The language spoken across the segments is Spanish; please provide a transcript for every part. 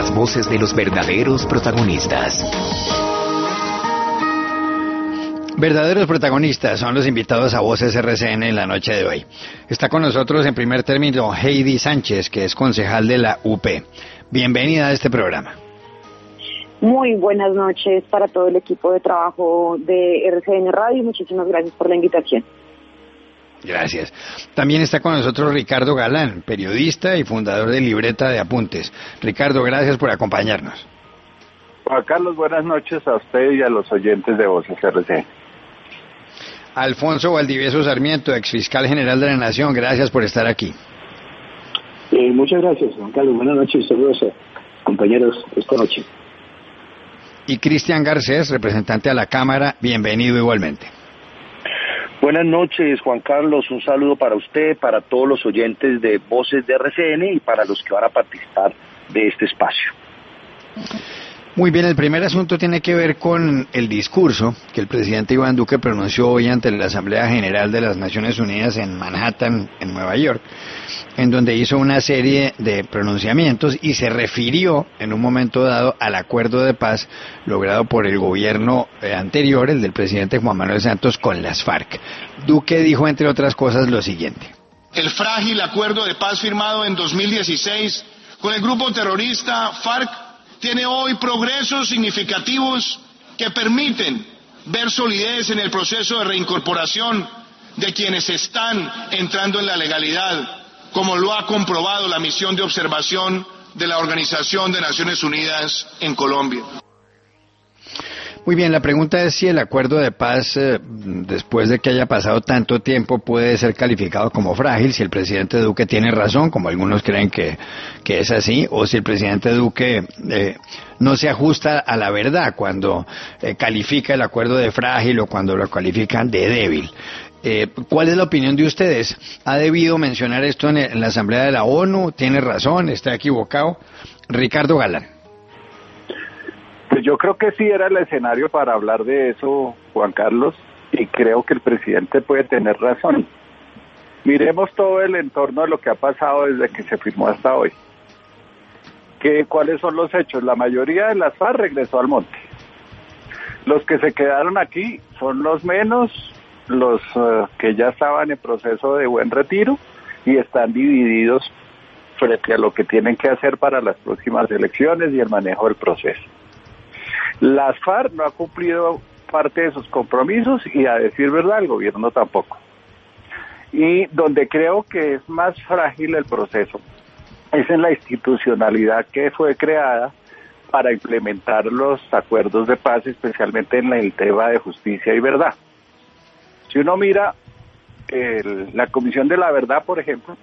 las voces de los verdaderos protagonistas. Verdaderos protagonistas son los invitados a Voces RCN en la noche de hoy. Está con nosotros en primer término Heidi Sánchez, que es concejal de la UP. Bienvenida a este programa. Muy buenas noches para todo el equipo de trabajo de RCN Radio y muchísimas gracias por la invitación. Gracias. También está con nosotros Ricardo Galán, periodista y fundador de Libreta de Apuntes. Ricardo, gracias por acompañarnos. Juan Carlos, buenas noches a usted y a los oyentes de Voces RCN. Alfonso Valdivieso Sarmiento, exfiscal general de la Nación, gracias por estar aquí. Muchas gracias, Juan Carlos. Buenas noches y saludos a compañeros esta noche. Y Cristian Garcés, representante a la Cámara, bienvenido igualmente. Buenas noches, Juan Carlos. Un saludo para usted, para todos los oyentes de Voces de RCN y para los que van a participar de este espacio. Muy bien, el primer asunto tiene que ver con el discurso que el presidente Iván Duque pronunció hoy ante la Asamblea General de las Naciones Unidas en Manhattan, en Nueva York, en donde hizo una serie de pronunciamientos y se refirió en un momento dado al acuerdo de paz logrado por el gobierno anterior, el del presidente Juan Manuel Santos, con las FARC. Duque dijo, entre otras cosas, lo siguiente. El frágil acuerdo de paz firmado en 2016 con el grupo terrorista FARC tiene hoy progresos significativos que permiten ver solidez en el proceso de reincorporación de quienes están entrando en la legalidad, como lo ha comprobado la misión de observación de la Organización de Naciones Unidas en Colombia. Muy bien, la pregunta es si el acuerdo de paz, después de que haya pasado tanto tiempo, puede ser calificado como frágil, si el presidente Duque tiene razón, como algunos creen que es así, o si el presidente Duque no se ajusta a la verdad cuando califica el acuerdo de frágil o cuando lo califican de débil. ¿Cuál es la opinión de ustedes? ¿Ha debido mencionar esto en la Asamblea de la ONU? ¿Tiene razón? ¿Está equivocado? Ricardo Galán. Pues yo creo que sí era el escenario para hablar de eso, Juan Carlos, y creo que el presidente puede tener razón. Miremos todo el entorno de lo que ha pasado desde que se firmó hasta hoy. ¿Cuáles son los hechos? La mayoría de las FARC regresó al monte. Los que se quedaron aquí son los menos, los que ya estaban en proceso de buen retiro y están divididos frente a lo que tienen que hacer para las próximas elecciones y el manejo del proceso. Las FARC no ha cumplido parte de sus compromisos y, a decir verdad, el gobierno tampoco. Y donde creo que es más frágil el proceso es en la institucionalidad que fue creada para implementar los acuerdos de paz, especialmente en el tema de justicia y verdad. Si uno mira la Comisión de la Verdad, por ejemplo,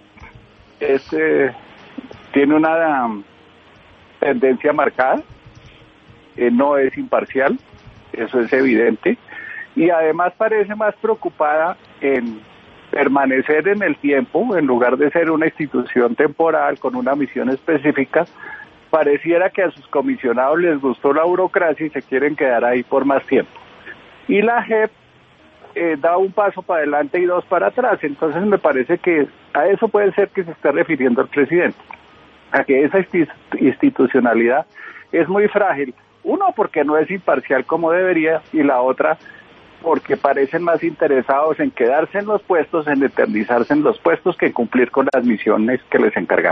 tiene una tendencia marcada. No es imparcial, eso es evidente, y además parece más preocupada en permanecer en el tiempo, en lugar de ser una institución temporal con una misión específica. Pareciera que a sus comisionados les gustó la burocracia y se quieren quedar ahí por más tiempo. Y la JEP da un paso para adelante y dos para atrás, entonces me parece que a eso puede ser que se esté refiriendo el presidente, a que esa institucionalidad es muy frágil. Uno, porque no es imparcial como debería, y la otra, porque parecen más interesados en quedarse en los puestos, en eternizarse en los puestos, que cumplir con las misiones que les encargan.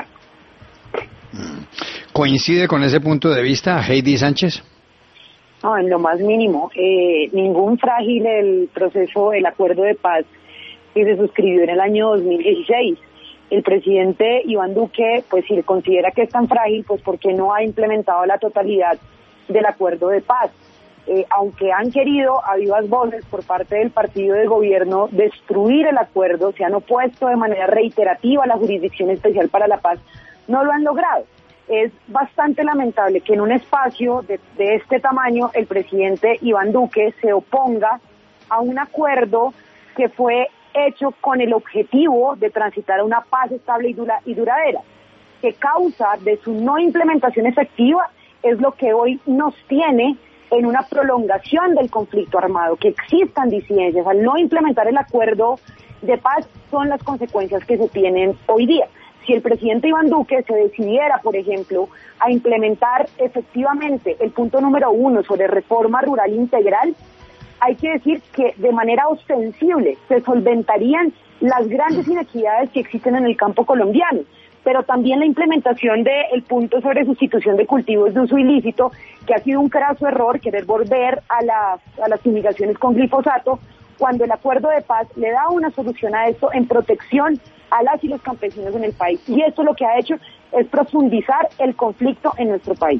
¿Coincide con ese punto de vista Heidi Sánchez? No, en lo más mínimo. Ningún frágil el proceso, el acuerdo de paz que se suscribió en el año 2016. El presidente Iván Duque, pues si considera que es tan frágil, pues ¿por qué no ha implementado la totalidad del acuerdo de paz? Aunque han querido a vivas voces por parte del partido de gobierno destruir el acuerdo, se han opuesto de manera reiterativa a la Jurisdicción Especial para la Paz, no lo han logrado. Es bastante lamentable que en un espacio de este tamaño el presidente Iván Duque se oponga a un acuerdo que fue hecho con el objetivo de transitar a una paz estable y duradera, que causa de su no implementación efectiva es lo que hoy nos tiene en una prolongación del conflicto armado, que existan disidencias. Al no implementar el acuerdo de paz son las consecuencias que se tienen hoy día. si el presidente Iván Duque se decidiera, por ejemplo, a implementar efectivamente el punto número 1 sobre reforma rural integral, hay que decir que de manera ostensible se solventarían las grandes inequidades que existen en el campo colombiano, pero también la implementación del punto sobre sustitución de cultivos de uso ilícito, que ha sido un craso error querer volver a las fumigaciones con glifosato, cuando el acuerdo de paz le da una solución a esto en protección a las y los campesinos en el país. Y esto lo que ha hecho es profundizar el conflicto en nuestro país.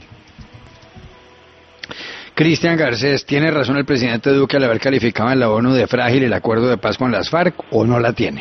Cristian Garcés, ¿tiene razón el presidente Duque al haber calificado en la ONU de frágil el acuerdo de paz con las FARC o no la tiene?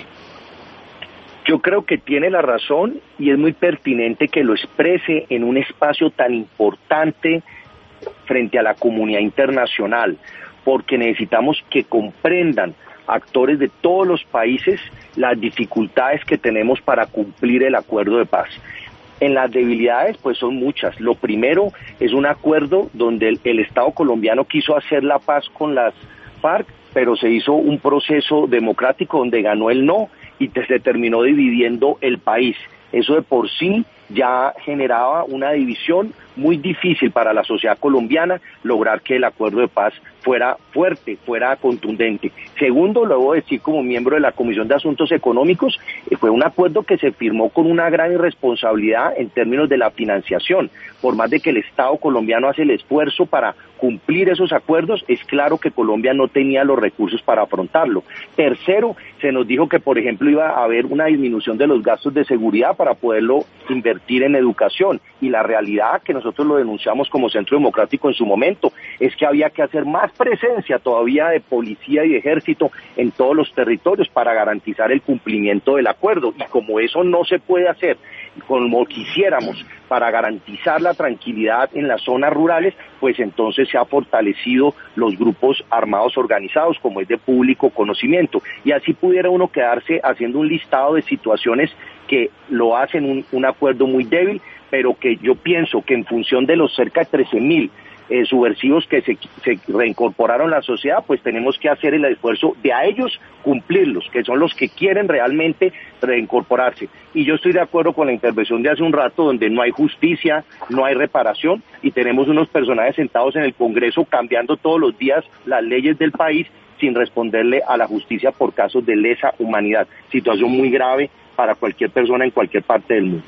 Yo creo que tiene la razón y es muy pertinente que lo exprese en un espacio tan importante frente a la comunidad internacional, porque necesitamos que comprendan actores de todos los países las dificultades que tenemos para cumplir el acuerdo de paz. En las debilidades, pues son muchas. Lo primero es un acuerdo donde el Estado colombiano quiso hacer la paz con las FARC, pero se hizo un proceso democrático donde ganó el no y se terminó dividiendo el país. Eso de por sí ya generaba una división muy difícil para la sociedad colombiana lograr que el acuerdo de paz fuera fuerte, fuera contundente. Segundo, lo debo decir como miembro de la Comisión de Asuntos Económicos, fue un acuerdo que se firmó con una gran irresponsabilidad en términos de la financiación. Por más de que el Estado colombiano hace el esfuerzo para cumplir esos acuerdos, es claro que Colombia no tenía los recursos para afrontarlo. Tercero, se nos dijo que, por ejemplo, iba a haber una disminución de los gastos de seguridad para poderlo invertir en educación, y la realidad, que nosotros lo denunciamos como Centro Democrático en su momento, es que había que hacer más presencia todavía de policía y de ejército en todos los territorios para garantizar el cumplimiento del acuerdo, y como eso no se puede hacer como quisiéramos para garantizar la tranquilidad en las zonas rurales, pues entonces se ha fortalecido los grupos armados organizados, como es de público conocimiento, y así pudiera uno quedarse haciendo un listado de situaciones que lo hacen un acuerdo muy débil, pero que yo pienso que en función de los cerca de 13.000 subversivos que se reincorporaron a la sociedad, pues tenemos que hacer el esfuerzo de a ellos cumplirlos, que son los que quieren realmente reincorporarse. Y yo estoy de acuerdo con la intervención de hace un rato, donde no hay justicia, no hay reparación, y tenemos unos personajes sentados en el Congreso cambiando todos los días las leyes del país sin responderle a la justicia por casos de lesa humanidad. Situación muy grave para cualquier persona en cualquier parte del mundo.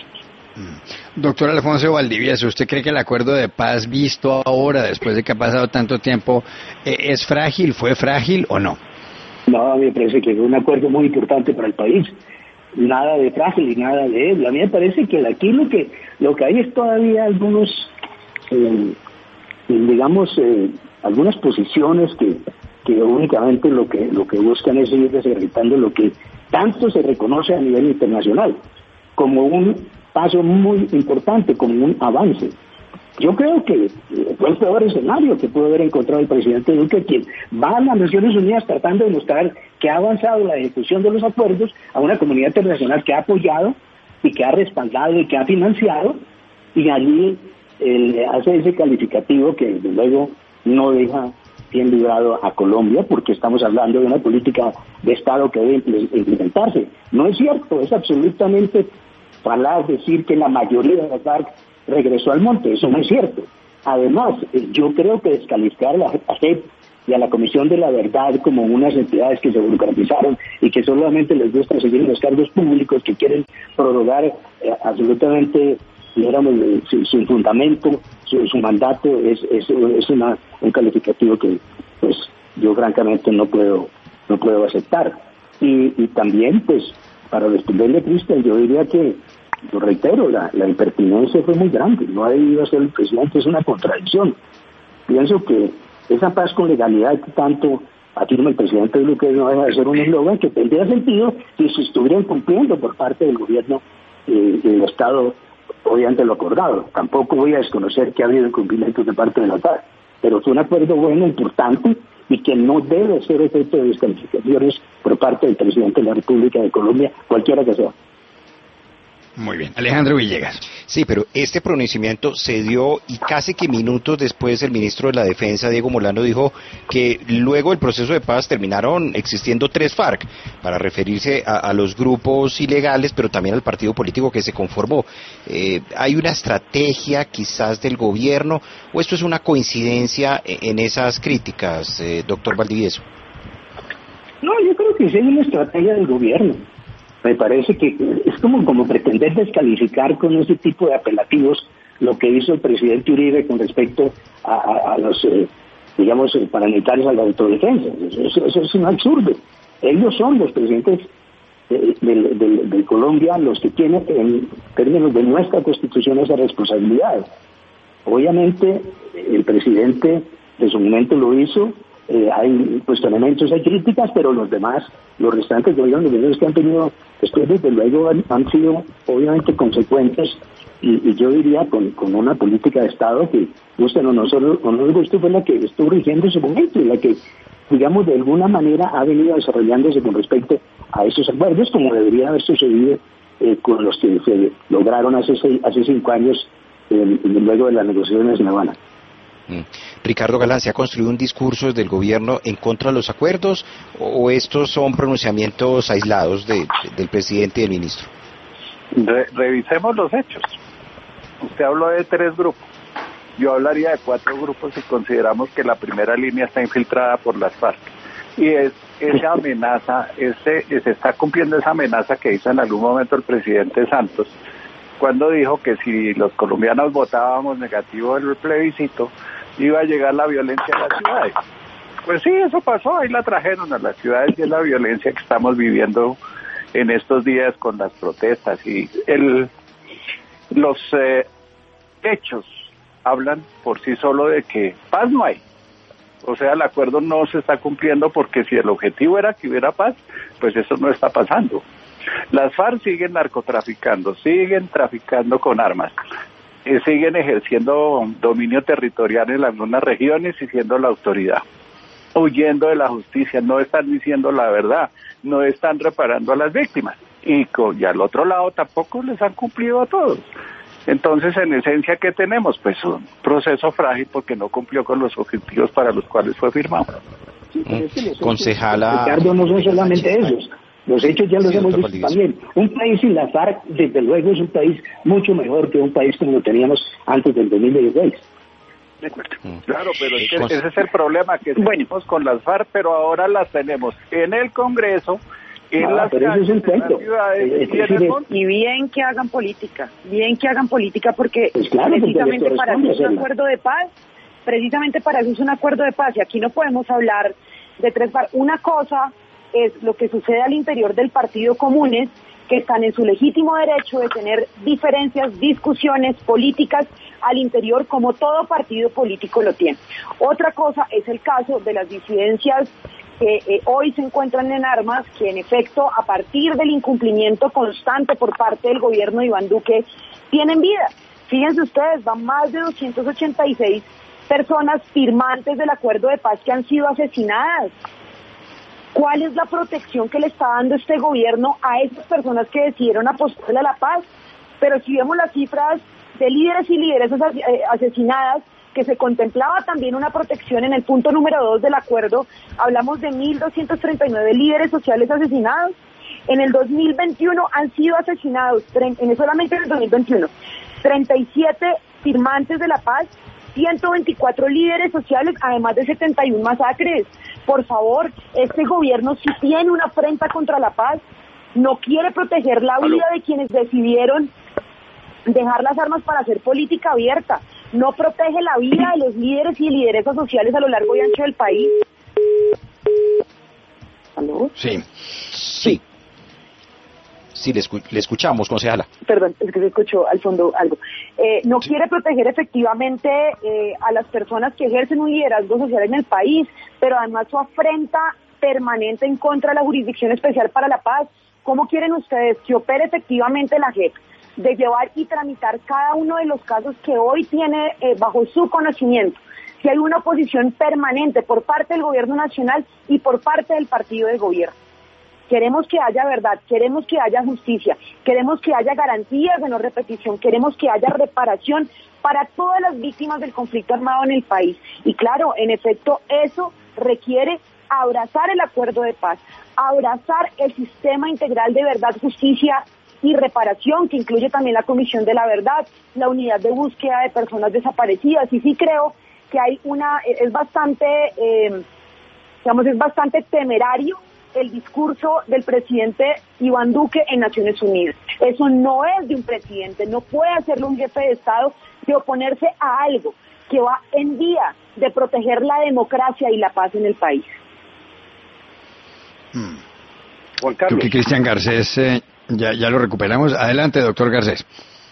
Doctor Alfonso Valdivieso, ¿usted cree que el acuerdo de paz visto ahora, después de que ha pasado tanto tiempo, es frágil, fue frágil o no? No, a mí me parece que es un acuerdo muy importante para el país. Nada de frágil y nada de él. A mí me parece que aquí lo que hay es todavía algunos, algunas posiciones que únicamente lo que buscan es seguir desacreditando lo que tanto se reconoce a nivel internacional como un paso muy importante, como un avance. Yo creo que fue el peor escenario que pudo haber encontrado el presidente Duque, quien va a las Naciones Unidas tratando de mostrar que ha avanzado la ejecución de los acuerdos a una comunidad internacional que ha apoyado y que ha respaldado y que ha financiado, y allí hace ese calificativo que desde luego no deja bien librado a Colombia, porque estamos hablando de una política de Estado que debe implementarse. No es cierto, es absolutamente falaz decir que la mayoría de las FARC regresó al monte, eso no es cierto. Además, yo creo que descalificar a la JEP y a la Comisión de la Verdad como unas entidades que se burocratizaron y que solamente les gusta seguir los cargos públicos, que quieren prorrogar absolutamente, dijéramos, sin fundamento su mandato, es un calificativo que pues yo francamente no puedo aceptar. Y también, pues, para responderle a Cristian, yo diría que, lo reitero, la impertinencia fue muy grande, no ha debido ser el presidente, es una contradicción. Pienso que esa paz con legalidad que tanto afirma el presidente Duque no deja de ser un eslogan que tendría sentido si se estuvieran cumpliendo por parte del gobierno del Estado, obviamente lo acordado. Tampoco voy a desconocer que ha habido incumplimientos de parte de la FARC, pero fue un acuerdo bueno, importante, y que no debe ser efecto de descalificaciones por parte del presidente de la República de Colombia, cualquiera que sea. Muy bien. Alejandro Villegas. Sí, pero este pronunciamiento se dio y casi que minutos después el ministro de la Defensa, Diego Molano, dijo que luego del proceso de paz terminaron existiendo 3 FARC, para referirse a los grupos ilegales, pero también al partido político que se conformó. ¿Hay una estrategia quizás del gobierno o esto es una coincidencia en esas críticas, doctor Valdivieso? No, yo creo que sí hay una estrategia del gobierno. Me parece que es como pretender descalificar con ese tipo de apelativos lo que hizo el presidente Uribe con respecto a los, digamos, paramilitares a la autodefensa. Eso es un absurdo. Ellos son los presidentes de Colombia los que tienen, en términos de nuestra Constitución, esa responsabilidad. Obviamente, el presidente de su momento lo hizo. Hay cuestionamientos, hay críticas, pero los restantes gobiernos que han tenido después, desde luego, han sido obviamente consecuentes y yo diría con una política de Estado que, gusten o no nos guste, fue la que estuvo rigiendo en su momento y la que, digamos, de alguna manera ha venido desarrollándose con respecto a esos acuerdos, como debería haber sucedido con los que se lograron hace 5 años, luego de las negociaciones en La Habana. Ricardo Galán, ¿se ha construido un discurso desde el gobierno en contra de los acuerdos o estos son pronunciamientos aislados del presidente y del ministro? Revisemos los hechos. Usted habló de 3 grupos. Yo hablaría de 4 grupos si consideramos que la primera línea está infiltrada por las FARC. Y es esa amenaza, se está cumpliendo esa amenaza que hizo en algún momento el presidente Santos, cuando dijo que si los colombianos votábamos negativo del plebiscito, iba a llegar la violencia a las ciudades. Pues sí, eso pasó, ahí la trajeron a las ciudades y es la violencia que estamos viviendo en estos días con las protestas. Y los hechos hablan por sí solo de que paz no hay. O sea, el acuerdo no se está cumpliendo porque si el objetivo era que hubiera paz, pues eso no está pasando. Las FARC siguen narcotraficando, siguen traficando con armas, siguen ejerciendo dominio territorial en algunas regiones y siendo la autoridad, huyendo de la justicia, no están diciendo la verdad, no están reparando a las víctimas y al otro lado tampoco les han cumplido a todos. Entonces, en esencia, ¿qué tenemos? Pues un proceso frágil porque no cumplió con los objetivos para los cuales fue firmado. Concejala... Ricardo, no son solamente esos. Los hechos ya los hemos visto también. Un país sin la FARC, desde luego, es un país mucho mejor que un país como lo teníamos antes del 2016. De acuerdo. Claro, pero es que ese es el problema, que tenemos con las FARC, pero ahora las tenemos en el Congreso, en las calles, en las ciudades, y bien que hagan política, porque pues claro, precisamente para eso es un acuerdo de paz, y aquí no podemos hablar de 3 FARC. Una cosa es lo que sucede al interior del Partido Comunes, que están en su legítimo derecho de tener diferencias, discusiones políticas al interior, como todo partido político lo tiene. Otra cosa es el caso de las disidencias que hoy se encuentran en armas, que en efecto, a partir del incumplimiento constante por parte del gobierno de Iván Duque, tienen vida. Fíjense ustedes, van más de 286 personas firmantes del acuerdo de paz que han sido asesinadas. ¿Cuál es la protección que le está dando este gobierno a esas personas que decidieron apostarle a la paz? Pero si vemos las cifras de líderes y lideresas asesinadas, que se contemplaba también una protección en el punto número 2 del acuerdo, hablamos de 1.239 líderes sociales asesinados. En el 2021 han sido asesinados, solamente en el 2021, 37 firmantes de la paz, 124 líderes sociales, además de 71 masacres. Por favor, este gobierno sí tiene una afrenta contra la paz, no quiere proteger la vida de quienes decidieron dejar las armas para hacer política abierta, no protege la vida de los líderes y lideresas sociales a lo largo y ancho del país. ¿Aló? Sí, le escuchamos, concejala. Perdón, es que se escuchó al fondo algo. No quiere proteger efectivamente a las personas que ejercen un liderazgo social en el país, pero además su afrenta permanente en contra de la Jurisdicción Especial para la Paz. ¿Cómo quieren ustedes que opere efectivamente la JEP? De llevar y tramitar cada uno de los casos que hoy tiene bajo su conocimiento, si hay una oposición permanente por parte del gobierno nacional y por parte del partido de gobierno. Queremos que haya verdad, queremos que haya justicia, queremos que haya garantías de no repetición, queremos que haya reparación para todas las víctimas del conflicto armado en el país. Y claro, en efecto, eso requiere abrazar el acuerdo de paz, abrazar el sistema integral de verdad, justicia y reparación, que incluye también la Comisión de la Verdad, la unidad de búsqueda de personas desaparecidas. Y sí creo que hay es bastante temerario el discurso del presidente Iván Duque en Naciones Unidas. Eso no es de un presidente, no puede hacerlo un jefe de Estado, de oponerse a algo que va en vía de proteger la democracia y la paz en el país. Juan Carlos. Creo que Cristian Garcés, ya lo recuperamos. Adelante, doctor Garcés.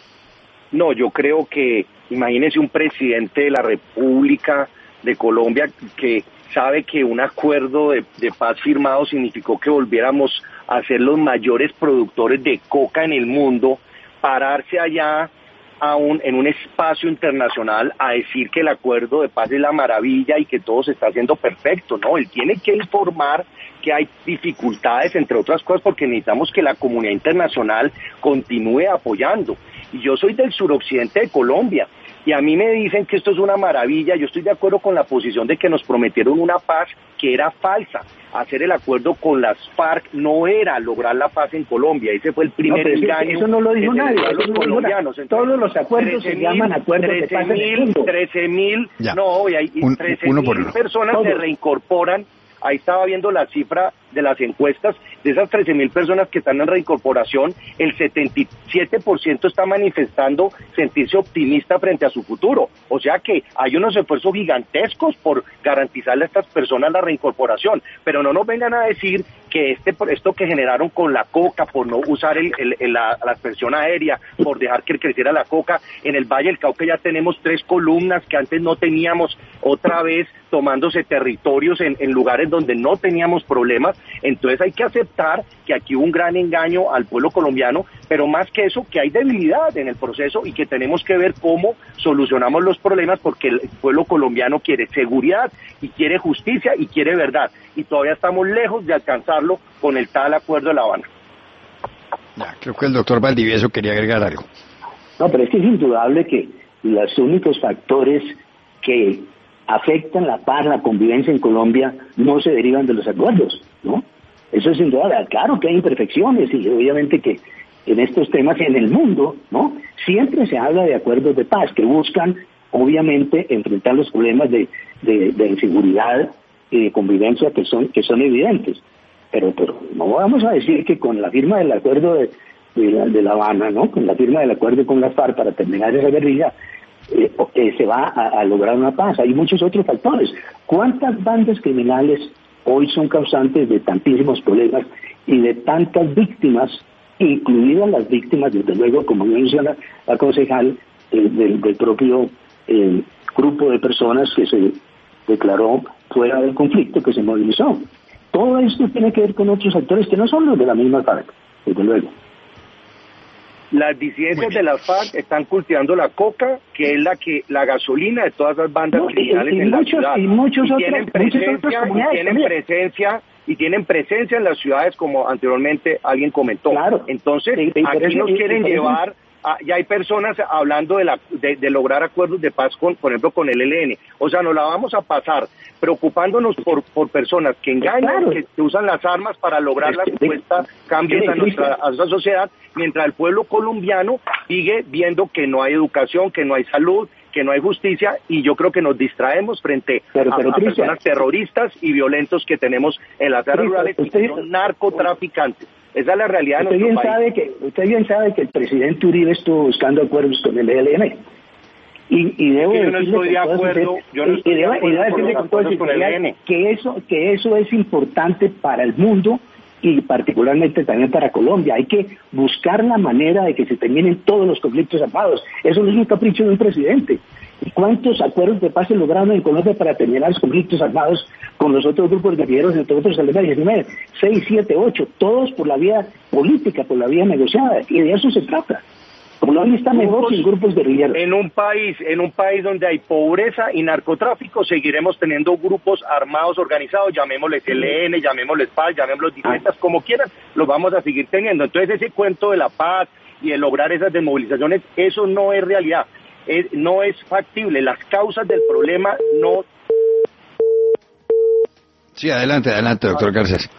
No, yo creo que, imagínese un presidente de la República de Colombia que sabe que un acuerdo de paz firmado significó que volviéramos a ser los mayores productores de coca en el mundo, pararse allá en un espacio internacional a decir que el acuerdo de paz es la maravilla y que todo se está haciendo perfecto. No, él tiene que informar que hay dificultades, entre otras cosas, porque necesitamos que la comunidad internacional continúe apoyando. Y yo soy del suroccidente de Colombia, y a mí me dicen que esto es una maravilla. Yo estoy de acuerdo con la posición de que nos prometieron una paz que era falsa. Hacer el acuerdo con las FARC no era lograr la paz en Colombia. Ese fue el primer engaño. Eso no lo dijo nadie. Los colombianos. Entonces, todos los acuerdos se llaman acuerdos de paz. 13.000, no, y hay 13.000 personas se reincorporan. Ahí estaba viendo la cifra de las encuestas, de esas 13.000 personas que están en reincorporación, el 77% está manifestando sentirse optimista frente a su futuro. O sea que hay unos esfuerzos gigantescos por garantizarle a estas personas la reincorporación. Pero no nos vengan a decir que esto que generaron con la coca, por no usar la aspersión aérea, por dejar que creciera la coca, en el Valle del Cauca ya tenemos 3 columnas que antes no teníamos, otra vez tomándose territorios en lugares donde no teníamos problemas. Entonces hay que aceptar que aquí hubo un gran engaño al pueblo colombiano, pero más que eso, que hay debilidad en el proceso y que tenemos que ver cómo solucionamos los problemas, porque el pueblo colombiano quiere seguridad y quiere justicia y quiere verdad, y todavía estamos lejos de alcanzarlo con el tal acuerdo de La Habana. Creo que el doctor Valdivieso quería agregar algo. No, pero es que es indudable que los únicos factores que afectan la paz, la convivencia en Colombia, no se derivan de los acuerdos, ¿no? Eso es indudable. Claro que hay imperfecciones y obviamente que en estos temas en el mundo, ¿no? Siempre se habla de acuerdos de paz que buscan, obviamente, enfrentar los problemas de inseguridad y de convivencia que son evidentes. Pero no vamos a decir que con la firma del acuerdo de La Habana, ¿no? Con la firma del acuerdo con las FARC para terminar esa guerrilla, se va a lograr una paz. Hay muchos otros factores. ¿Cuántas bandas criminales hoy son causantes de tantísimos problemas y de tantas víctimas, incluidas las víctimas, desde luego, como menciona la concejal, del propio grupo de personas que se declaró fuera del conflicto, que se movilizó? Todo esto tiene que ver con otros actores que no son los de la misma FARC, desde luego. Las disidencias de las FARC están cultivando la coca, que es la gasolina de todas las bandas criminales en la ciudad. Y tienen presencia en las ciudades, como anteriormente alguien comentó. Claro. Entonces, aquí nos quieren llevar. Ya hay personas hablando de lograr acuerdos de paz por ejemplo, con el ELN. O sea, nos la vamos a pasar preocupándonos por personas que engañan, que usan las armas para lograr la supuesta cambios a nuestra sociedad, mientras el pueblo colombiano sigue viendo que no hay educación, que no hay salud, que no hay justicia, y yo creo que nos distraemos frente a personas terroristas y violentos que tenemos en las áreas rurales y que son narcotraficantes. Esa es la realidad de nuestro país. Usted bien sabe que el presidente Uribe estuvo buscando acuerdos con el ELN. Y debo yo no estoy de acuerdo, con el ELN. Que eso es importante para el mundo y particularmente también para Colombia. Hay que buscar la manera de que se terminen todos los conflictos armados. Eso no es un capricho de un presidente. ¿Y cuántos acuerdos de paz se lograron en Colombia para terminar los conflictos armados con los otros grupos guerrilleros, entre otros el M-19? 6, 7, 8, todos por la vía política, por la vía negociada, y de eso se trata. Colombia está mejor sin grupos guerrilleros. En un país donde hay pobreza y narcotráfico, seguiremos teniendo grupos armados organizados, llamémosles ELN, llamémosles PAC, llamémosles disidentas, como quieran, los vamos a seguir teniendo. Entonces ese cuento de la paz y de lograr esas desmovilizaciones, eso no es realidad, no es factible. Las causas del problema no... Sí, adelante, doctor Garcés.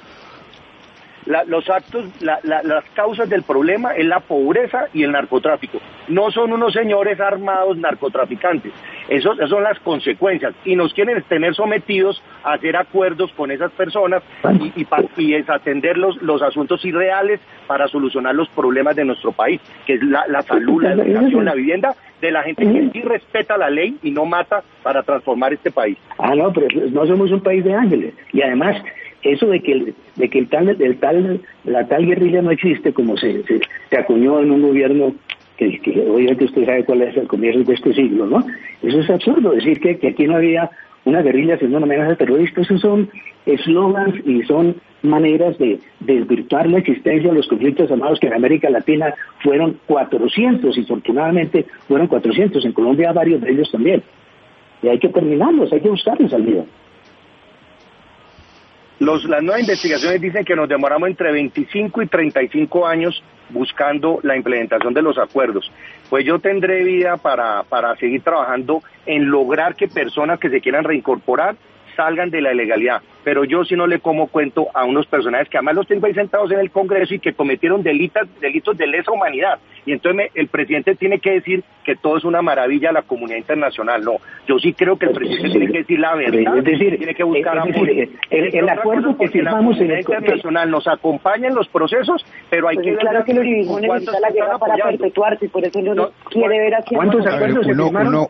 Las causas del problema es la pobreza y el narcotráfico. No son unos señores armados narcotraficantes. Esas son las consecuencias. Y nos quieren tener sometidos a hacer acuerdos con esas personas y atender los asuntos irreales para solucionar los problemas de nuestro país, que es la salud, la educación, la vivienda, de la gente que sí respeta la ley y no mata para transformar este país. No, pero no somos un país de ángeles. Y además... eso de que la tal guerrilla no existe, como se acuñó en un gobierno que obviamente usted sabe cuál es el comienzo de este siglo, ¿no? Eso es absurdo, decir que aquí no había una guerrilla siendo una amenaza terrorista. Esos son eslogans y son maneras de desvirtuar la existencia de los conflictos armados, que en América Latina fueron 400, y afortunadamente fueron 400, en Colombia varios de ellos también, y hay que terminarlos, hay que buscarles salida. Las nuevas investigaciones dicen que nos demoramos entre 25 y 35 años buscando la implementación de los acuerdos. Pues yo tendré vida para seguir trabajando en lograr que personas que se quieran reincorporar salgan de la ilegalidad. Pero yo sí no le como cuento a unos personajes que además los tengo ahí sentados en el Congreso y que cometieron delitos de lesa humanidad. Y entonces el presidente tiene que decir que todo es una maravilla a la comunidad internacional. No, yo sí creo que el presidente tiene que decir la verdad, es decir, tiene que buscar apoyo. El acuerdo que firmamos en el internacional nos acompaña en los procesos, pero hay que... Claro que el uribismo necesita la guerra para perpetuarse, y por eso no quiere ver a quién... ¿Cuántos acuerdos se firmaron?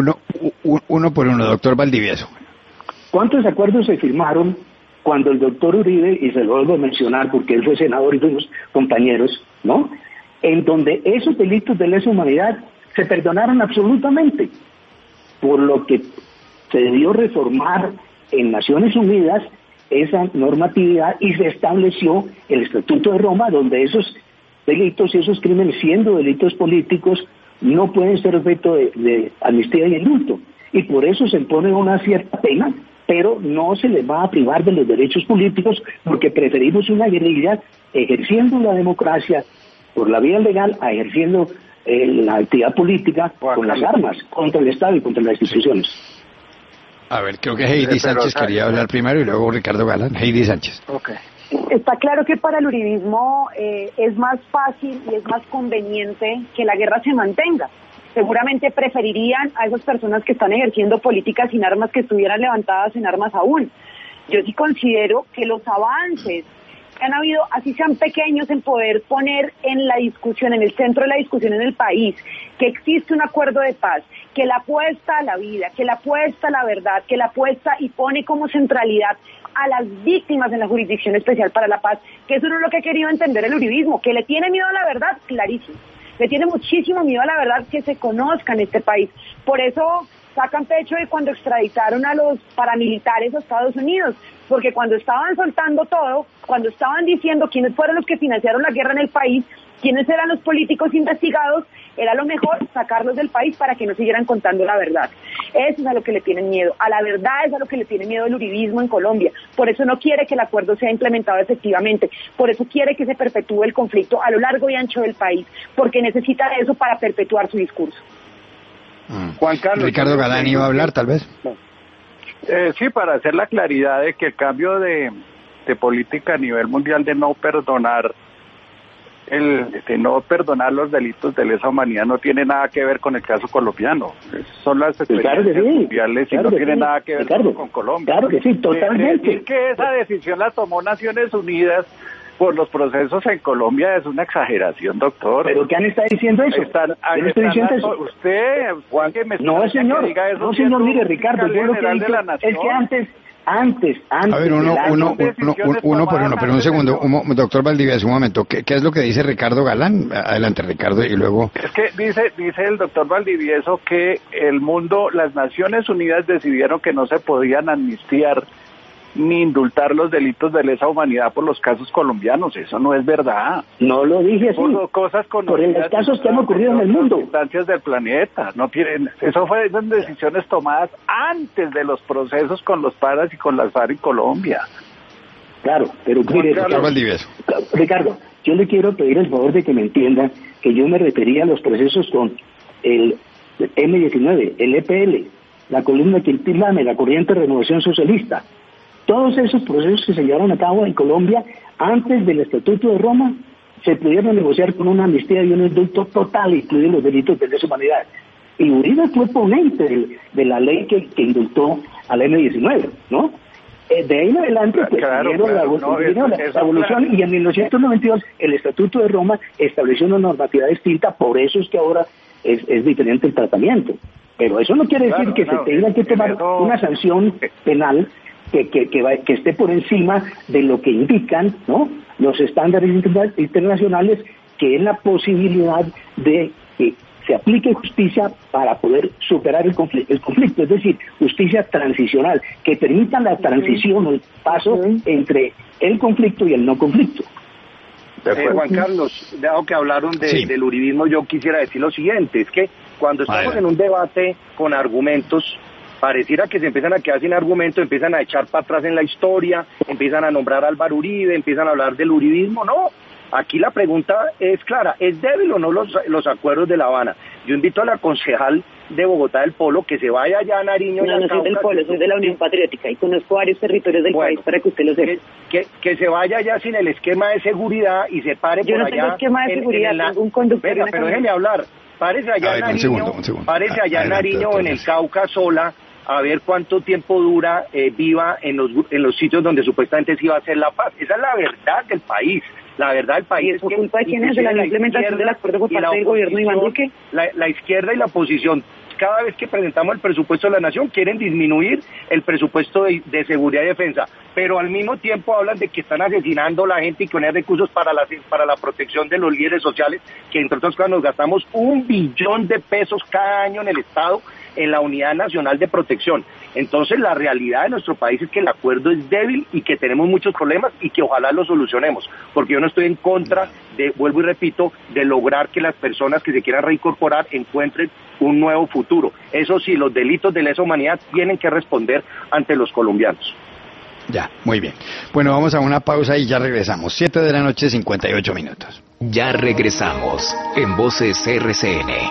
Uno por uno, doctor Valdivieso. ¿Cuántos acuerdos se firmaron cuando el doctor Uribe, y se lo vuelvo a mencionar porque él fue senador y fuimos compañeros, ¿no?, en donde esos delitos de lesa humanidad se perdonaron absolutamente, por lo que se debió reformar en Naciones Unidas esa normatividad y se estableció el Estatuto de Roma, donde esos delitos y esos crímenes, siendo delitos políticos, no pueden ser objeto de amnistía y indulto, y por eso se impone una cierta pena, pero no se les va a privar de los derechos políticos, porque preferimos una guerrilla ejerciendo la democracia por la vía legal a ejerciendo la actividad política con las armas contra el Estado y contra las instituciones. A ver, creo que Heidi Sánchez quería hablar primero y luego Ricardo Galán. Heidi Sánchez. Okay. Está claro que para el uribismo es más fácil y es más conveniente que la guerra se mantenga. Seguramente preferirían a esas personas que están ejerciendo políticas sin armas que estuvieran levantadas en armas aún. Yo sí considero que los avances que han habido, así sean pequeños, en poder poner en la discusión, en el centro de la discusión en el país, que existe un acuerdo de paz, que la apuesta a la vida, que la apuesta a la verdad, que la apuesta y pone como centralidad a las víctimas en la Jurisdicción Especial para la Paz, que eso no es lo que ha querido entender el uribismo, que le tiene miedo a la verdad, clarísimo. Le tiene muchísimo miedo a la verdad, que se conozca en este país. Por eso sacan pecho de cuando extraditaron a los paramilitares a Estados Unidos, porque cuando estaban soltando todo, cuando estaban diciendo quiénes fueron los que financiaron la guerra en el país, quiénes eran los políticos investigados, era lo mejor sacarlos del país para que no siguieran contando la verdad. Eso es a lo que le tienen miedo, a la verdad es a lo que le tiene miedo el uribismo en Colombia. Por eso no quiere que el acuerdo sea implementado efectivamente, por eso quiere que se perpetúe el conflicto a lo largo y ancho del país, porque necesita de eso para perpetuar su discurso. Juan Carlos, Ricardo Galán iba a hablar, tal vez. Sí, para hacer la claridad de que el cambio de política a nivel mundial de no perdonar los delitos de lesa humanidad no tiene nada que ver con el caso colombiano. Son las experiencias mundiales y no tiene nada que ver con Colombia. Claro que sí, totalmente. Decir que esa decisión la tomó Naciones Unidas por los procesos en Colombia es una exageración, doctor. ¿Pero qué han estado diciendo eso? Usted, Juan, que me no, señor, que diga eso, no, señor, mire, Ricardo, yo lo que digo es que antes. A ver, uno por uno, pero un segundo, doctor Valdivieso, un momento, ¿qué es lo que dice Ricardo Galán? Adelante, Ricardo, y luego... Es que dice el doctor Valdivieso que las Naciones Unidas decidieron que no se podían amnistiar ni indultar los delitos de lesa humanidad por los casos colombianos. Eso no es verdad. No lo dije así. Cosas por los casos que han ocurrido en el mundo. Instancias del planeta. No tienen, eso fueron decisiones tomadas antes de los procesos con los paras y con las FARC en Colombia. Claro, pero mire, Ricardo, yo le quiero pedir el favor de que me entienda que yo me refería a los procesos con el M19, el EPL, la columna Quintilame, la Corriente de Renovación Socialista. Todos esos procesos que se llevaron a cabo en Colombia antes del Estatuto de Roma se pudieron negociar con una amnistía y un indulto total, incluidos los delitos de lesa humanidad. Y Uribe fue ponente de la ley que indultó al M19, ¿no? De ahí en adelante, pues, vino la evolución, y en 1992 el Estatuto de Roma estableció una normativa distinta, por eso es que ahora es diferente el tratamiento. Pero eso no quiere decir que se tenga que tomar una sanción penal que esté por encima de lo que indican, ¿no?, los estándares internacionales, que es la posibilidad de que se aplique justicia para poder superar el conflicto, es decir, justicia transicional, que permita la transición o el paso entre el conflicto y el no conflicto. Juan Carlos, dado que hablaron del uribismo, yo quisiera decir lo siguiente, es que cuando estamos en un debate con argumentos, pareciera que se empiezan a quedar sin argumento, empiezan a echar para atrás en la historia, empiezan a nombrar a Álvaro Uribe, empiezan a hablar del uribismo. No, aquí la pregunta es clara, ¿es débil o no los acuerdos de La Habana? Yo invito a la concejal de Bogotá del Polo que se vaya allá a Nariño. No soy del Polo, soy de la Unión Patriótica y conozco varios territorios del país para que usted lo sepa. Que se vaya allá sin el esquema de seguridad y se pare por allá. Yo no tengo esquema de seguridad, tengo un conductor. Venga, pero déjeme hablar. Párese allá en Nariño, párese allá en Nariño o en el Cauca sola, a ver cuánto tiempo dura viva en los sitios donde supuestamente se iba a hacer la paz. Esa es la verdad del país. La verdad del país es que culpa de quién es de la implementación del acuerdo por parte del gobierno de Iván Duque. La izquierda y la oposición, cada vez que presentamos el presupuesto de la nación, quieren disminuir el presupuesto de seguridad y defensa, pero al mismo tiempo hablan de que están asesinando a la gente y que no hay recursos para la protección de los líderes sociales, que entre otras cosas nos gastamos 1 billón de pesos cada año en el Estado en la Unidad Nacional de Protección. Entonces la realidad de nuestro país es que el acuerdo es débil y que tenemos muchos problemas y que ojalá los solucionemos, porque yo no estoy en contra de, vuelvo y repito, de lograr que las personas que se quieran reincorporar encuentren un nuevo futuro. Eso sí, los delitos de lesa humanidad tienen que responder ante los colombianos. Ya, muy bien. Bueno, vamos a una pausa y ya regresamos. 7:58 PM. Ya regresamos en Voces RCN.